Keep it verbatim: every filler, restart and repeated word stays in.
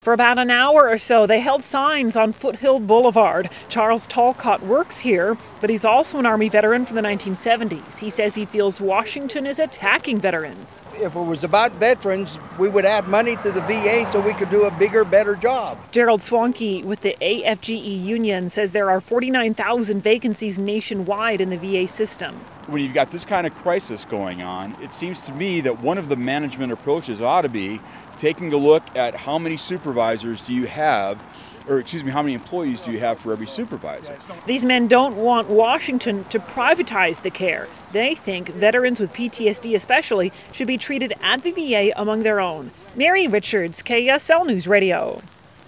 For about an hour or so, they held signs on Foothill Boulevard. Charles Talcott works here, but he's also an Army veteran from the nineteen seventies. He says he feels Washington is attacking veterans. If it was about veterans, we would add money to the V A so we could do a bigger, better job. Gerald Swanke with the A F G E union says there are forty-nine thousand vacancies nationwide in the V A system. When you've got this kind of crisis going on, it seems to me that one of the management approaches ought to be taking a look at how many supervisors do you have, or excuse me, how many employees do you have for every supervisor? These men don't want Washington to privatize the care. They think veterans with P T S D especially should be treated at the V A among their own. Mary Richards, K S L News Radio.